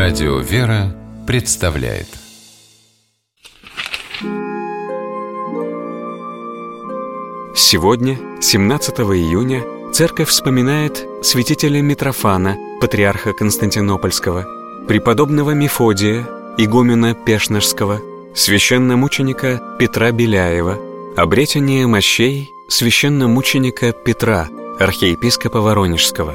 Радио «Вера» представляет. Сегодня, 17 июня, Церковь вспоминает святителя Митрофана, патриарха Константинопольского, преподобного Мефодия, игумена Пешнерского, священномученика Петра Беляева, обретение мощей священномученика Петра, архиепископа Воронежского.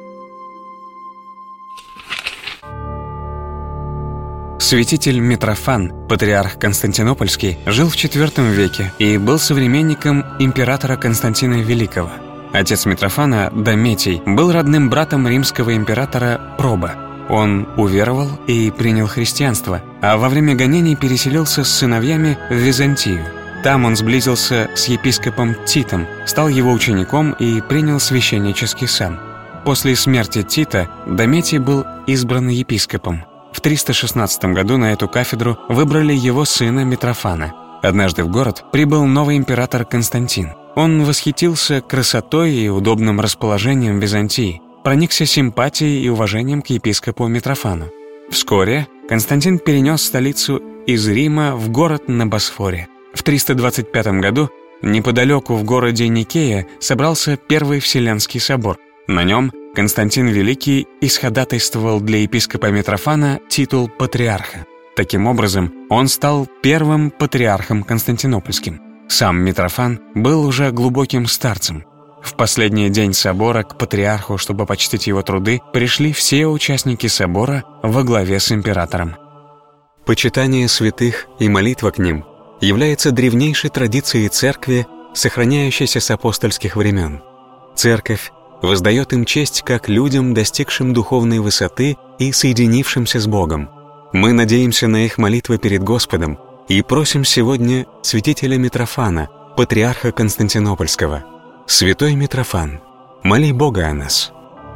Святитель Митрофан, патриарх Константинопольский, жил в IV веке и был современником императора Константина Великого. Отец Митрофана, Дометий, был родным братом римского императора Проба. Он уверовал и принял христианство, а во время гонений переселился с сыновьями в Византию. Там он сблизился с епископом Титом, стал его учеником и принял священнический сан. После смерти Тита Дометий был избран епископом. В 316 году на эту кафедру выбрали его сына Митрофана. Однажды в город прибыл новый император Константин. Он восхитился красотой и удобным расположением Византии, проникся симпатией и уважением к епископу Митрофану. Вскоре Константин перенес столицу из Рима в город на Босфоре. В 325 году неподалеку в городе Никея собрался Первый Вселенский собор. На нем Константин Великий исходатайствовал для епископа Митрофана титул патриарха. Таким образом, он стал первым патриархом константинопольским. Сам Митрофан был уже глубоким старцем. В последний день собора к патриарху, чтобы почтить его труды, пришли все участники собора во главе с императором. Почитание святых и молитва к ним является древнейшей традицией церкви, сохраняющейся с апостольских времен. Церковь воздает им честь как людям, достигшим духовной высоты и соединившимся с Богом. Мы надеемся на их молитвы перед Господом и просим сегодня святителя Митрофана, патриарха Константинопольского: «Святой Митрофан, моли Бога о нас».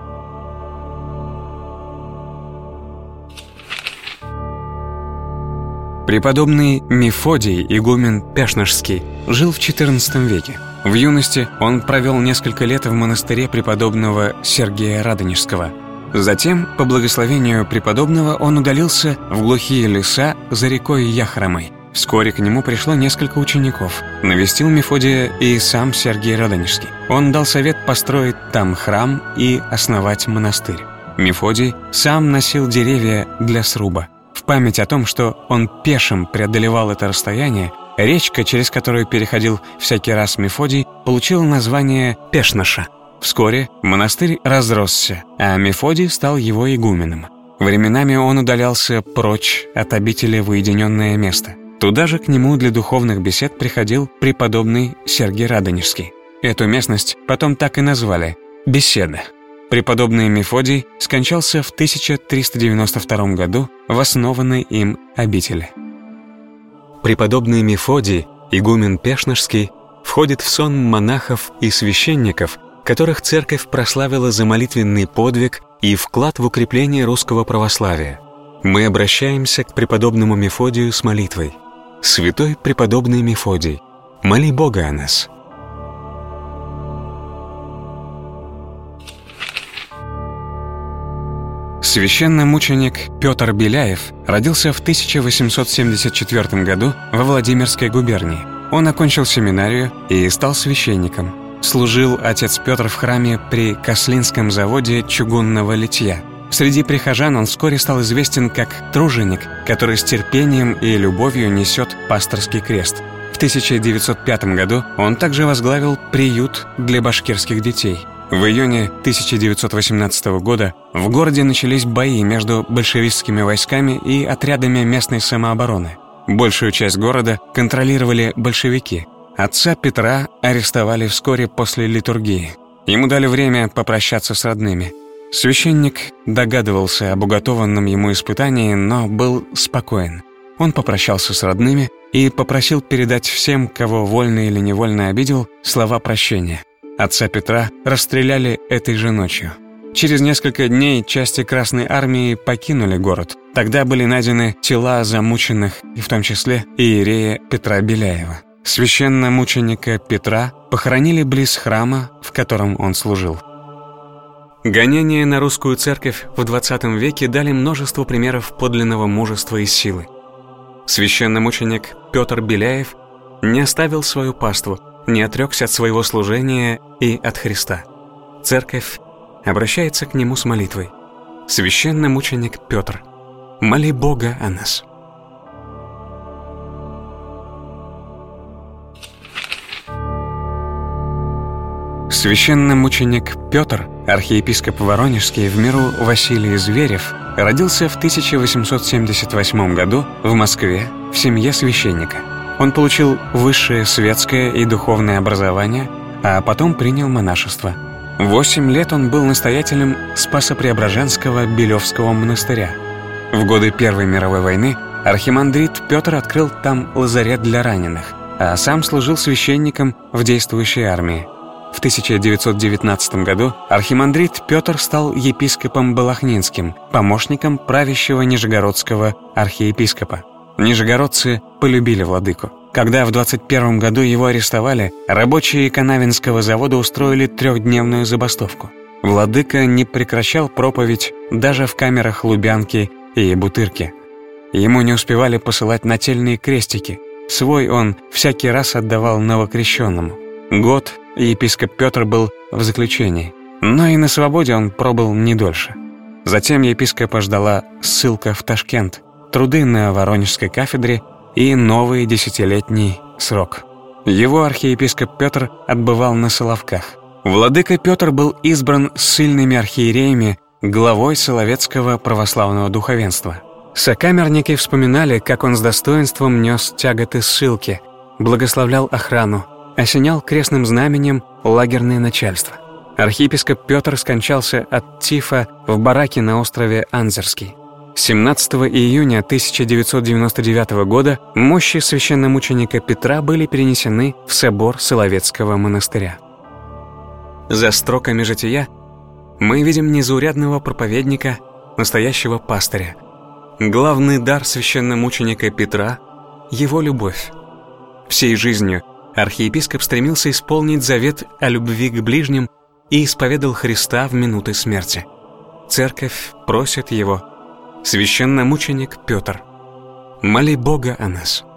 Преподобный Мефодий, игумен Пешнерский, жил в XIV веке. В юности он провел несколько лет в монастыре преподобного Сергия Радонежского. Затем, по благословению преподобного, он удалился в глухие леса за рекой Яхромой. Вскоре к нему пришло несколько учеников. Навестил Мефодия и сам Сергий Радонежский. Он дал совет построить там храм и основать монастырь. Мефодий сам носил деревья для сруба. В память о том, что он пешим преодолевал это расстояние, речка, через которую переходил всякий раз Мефодий, получила название Пешнаша. Вскоре монастырь разросся, а Мефодий стал его игуменом. Временами он удалялся прочь от обители в уединенное место. Туда же к нему для духовных бесед приходил преподобный Сергий Радонежский. Эту местность потом так и назвали – «Беседа». Преподобный Мефодий скончался в 1392 году в основанной им обители. Преподобный Мефодий, игумен Пешнерский, входит в сон монахов и священников, которых церковь прославила за молитвенный подвиг и вклад в укрепление русского православия. Мы обращаемся к преподобному Мефодию с молитвой: «Святой преподобный Мефодий, моли Бога о нас». Священномученик Петр Беляев родился в 1874 году во Владимирской губернии. Он окончил семинарию и стал священником. Служил отец Петр в храме при Кослинском заводе чугунного литья. Среди прихожан он вскоре стал известен как труженик, который с терпением и любовью несет пасторский крест. В 1905 году он также возглавил приют для башкирских детей. В июне 1918 года в городе начались бои между большевистскими войсками и отрядами местной самообороны. Большую часть города контролировали большевики. Отца Петра арестовали вскоре после литургии. Ему дали время попрощаться с родными. Священник догадывался об уготованном ему испытании, но был спокоен. Он попрощался с родными и попросил передать всем, кого вольно или невольно обидел, слова прощения. Отца Петра расстреляли этой же ночью. Через несколько дней части Красной Армии покинули город. Тогда были найдены тела замученных, и в том числе иерея Петра Беляева. Священномученика Петра похоронили близ храма, в котором он служил. Гонения на русскую церковь в XX веке дали множество примеров подлинного мужества и силы. Священномученик Петр Беляев не оставил свою паству, не отрекся от своего служения и от Христа. Церковь обращается к нему с молитвой: «Священномученик Петр, моли Бога о нас». Священномученик Петр, архиепископ Воронежский в миру Василий Зверев, родился в 1878 году в Москве в семье священника. Он получил высшее светское и духовное образование, а потом принял монашество. 8 лет он был настоятелем Спасо-Преображенского Белевского монастыря. В годы Первой мировой войны архимандрит Петр открыл там лазарет для раненых, а сам служил священником в действующей армии. В 1919 году архимандрит Петр стал епископом Балахнинским, помощником правящего нижегородского архиепископа. Нижегородцы полюбили владыку. Когда в 21 году его арестовали, рабочие Канавинского завода устроили 3-дневную забастовку. Владыка не прекращал проповедь даже в камерах Лубянки и Бутырки. Ему не успевали посылать нательные крестики. Свой он всякий раз отдавал новокрещенному. Год епископ Петр был в заключении, но и на свободе он пробыл не дольше. Затем епископа ждала ссылка в Ташкент, труды на Воронежской кафедре и новый 10-летний срок. Его архиепископ Петр отбывал на Соловках. Владыка Петр был избран ссыльными архиереями главой Соловецкого православного духовенства. Сокамерники вспоминали, как он с достоинством нес тяготы ссылки, благословлял охрану, осенял крестным знаменем лагерное начальство. Архиепископ Петр скончался от тифа в бараке на острове Анзерский. 17 июня 1999 года мощи священномученика Петра были перенесены в собор Соловецкого монастыря. За строками жития мы видим незаурядного проповедника, настоящего пастыря. Главный дар священномученика Петра — его любовь. Всей жизнью архиепископ стремился исполнить завет о любви к ближним и исповедал Христа в минуты смерти. Церковь просит его: «Священномученик Петр, моли Бога о нас».